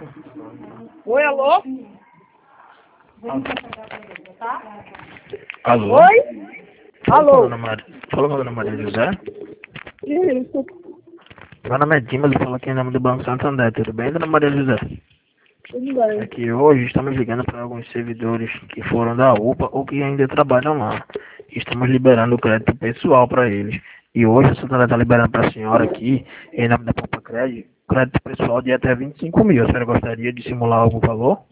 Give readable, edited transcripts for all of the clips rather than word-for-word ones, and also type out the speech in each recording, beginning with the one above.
Oi, alô? Alô? Oi? Alô? Fala com a dona Maria José. Isso. Meu nome é Dimas, eu falo aqui em nome do Banco Santander. Tudo bem, dona Maria José? Tudo bem. Aqui hoje estamos ligando para alguns servidores que foram da UPA ou que ainda trabalham lá. Estamos liberando o crédito pessoal para eles. E hoje a Santander está liberando para a senhora aqui, em nome da Poupa crédito pessoal de até 25 mil. A senhora gostaria de simular algum valor?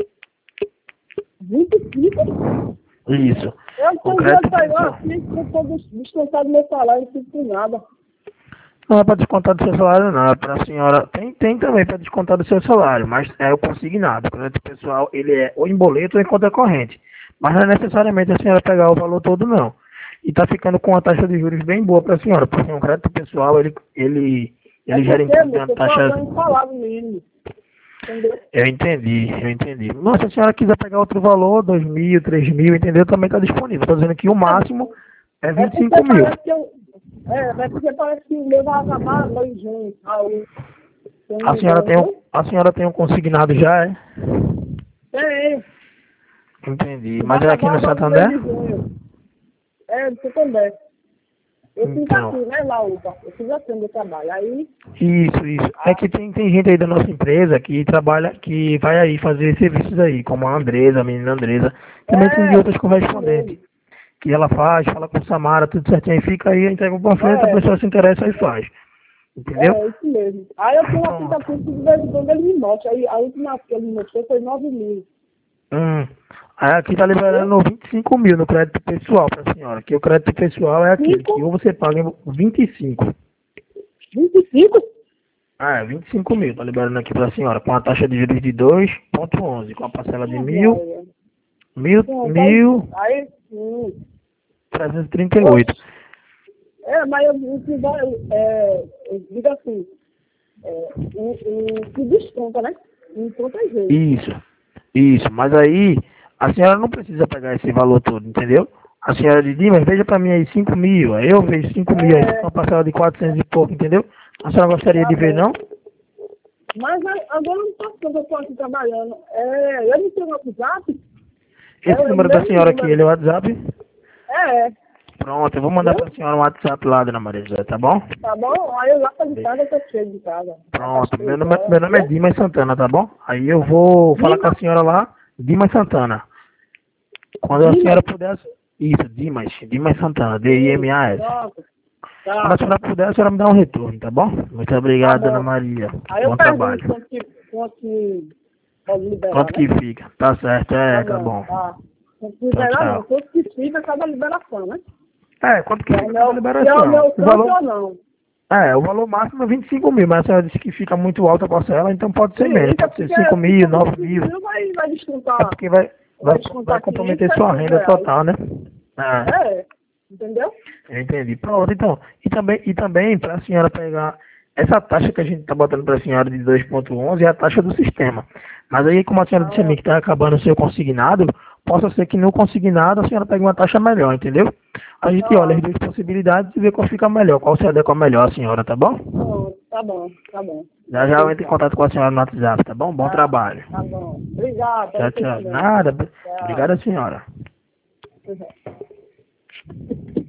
25? Isso. Eu O tenho crédito dinheiro pra ir lá, pessoal. assim, que eu tô descansado do meu salário, não fico com nada. Não é para descontar do seu salário, não. É para a senhora. Tem também para descontar do seu salário, mas é o consignado. O crédito pessoal, ele é ou em boleto ou em conta corrente. Mas não é necessariamente a senhora pegar o valor todo, não. E está ficando com uma taxa de juros bem boa para a senhora, porque um crédito pessoal, ele gera em porque, torno de uma moço, eu só taxa. ganho salário mínimo. Entendeu? Eu entendi. Mas se a senhora quiser pegar outro valor, 2.000, 3.000, entendeu? Também está disponível. Estou dizendo que o máximo é É porque 25 mil. parece que eu. É porque parece que o meu vai acabar lá em junho. Aí, se eu não A me senhora engano, tem viu? a senhora tem um consignado já, é? É. Entendi. Vai Mas é aqui acabar no agora no mês Santander? de junho. É, você também. Eu fiz Então, aqui, né, lá, UPA. Eu fiz aqui onde eu trabalho. Aí, isso. É que tem gente aí da nossa empresa que trabalha, que vai aí fazer serviços aí, como a Andresa, a menina Andresa. Também tem de outras isso correspondentes. mesmo. Que ela faz, fala com o Samara, tudo certinho, aí fica aí, entrega o panfleto, a É, pessoa se interessa e faz. Entendeu? isso mesmo. Aí eu tenho um Pronto. aplicativo que de vez em quando ele me mostra. Aí a última que ele me mostrou foi 9 mil. Aí aqui tá Entendeu? liberando 25 mil no crédito pessoal pra senhora. Que o crédito pessoal é aquele que 5, ou você paga em 25. 25? 25 mil, tá liberando aqui pra senhora, com a taxa de juros de 2,11, com a parcela de mil, mil, Pronto, mil aí, 338. mas eu digo assim, que desconta, né? Em quantas vezes. Isso, mas aí a senhora não precisa pegar esse valor todo, entendeu? A senhora diz, mas veja pra mim aí 5 mil, aí eu vejo 5 mil, aí fica É, uma parcela de 400 e pouco, entendeu? A senhora gostaria tá de ver, bom. não? Mas agora eu não posso, porque eu tô aqui trabalhando. Eu não tenho WhatsApp. Esse É o número da mesmo senhora aqui, número. ele é o WhatsApp? É, Pronto, eu vou mandar viu? pra senhora um WhatsApp lá, dona Maria José, tá bom? Tá bom? Aí eu lá pra de casa, eu tô cheio de casa. Lá para as Pronto, 3 horas, meu nome é viu? Dimas Santana, tá bom? Aí eu vou falar com Dimas, a senhora lá, Dimas Santana. Quando a Dimas. senhora puder, isso, Dimas Santana, Sim, D-I-M-A-S. pronto. Quando a Tá, senhora puder, a senhora me dá um retorno, tá bom? Muito tá obrigado, dona bom. Maria. Aí eu Bom pergunto trabalho. quanto que pode liberar, Quanto né? que fica? Tá certo, Tá tá bom, bom. tá. Quanto que Tchau, liberar não, tchau. quanto que fica cada liberação, né? Quanto que Se é o fica cada meu, se é o liberação? meu O canto valor, ou não. o valor máximo é 25 mil, mas a senhora disse que fica muito alta a parcela, então pode ser menos. Fica, Pode ser porque 5 se mil, for 9 25 mil. mil, vai É descontar. porque vai, Vai descontar vai 500, comprometer sua 600 renda reais. total, né? É. Entendeu? Eu entendi. Pronto, então. E também para a senhora pegar essa taxa que a gente está botando para a senhora de 2,11 é a taxa do sistema. Mas aí, como a senhora disse a mim Ah, que está acabando o seu consignado, possa ser que no consignado a senhora pegue uma taxa melhor, entendeu? A gente olha as ah, duas possibilidades e vê qual fica melhor, qual se adequa melhor a senhora, tá bom? pronto, tá bom. Já já eu entro em contato com a senhora no WhatsApp, tá bom? Bom trabalho. Tá bom. Obrigado, pra Tchau, você tchau. também. Nada. Tchau. Obrigado, senhora. Uhum.